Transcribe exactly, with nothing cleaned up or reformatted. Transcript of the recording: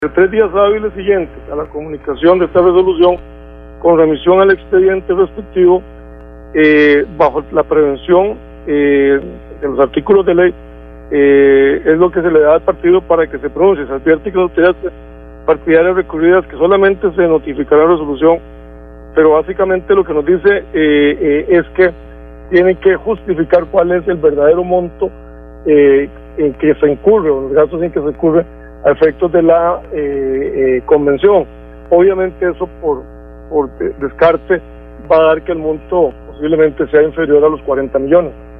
De tres días hábiles siguientes a la comunicación de esta resolución, con remisión al expediente respectivo, eh, bajo la prevención eh, de los artículos de ley, eh, es lo que se le da al partido para que se pronuncie. Se advierte que las autoridades partidarias recurridas que solamente se notificará resolución, pero básicamente lo que nos dice eh, eh, es que tienen que justificar cuál es el verdadero monto eh, en que se incurre, o los gastos en que se incurre a efectos de la eh, eh, convención. Obviamente eso por, por descarte va a dar que el monto posiblemente sea inferior a los cuarenta millones.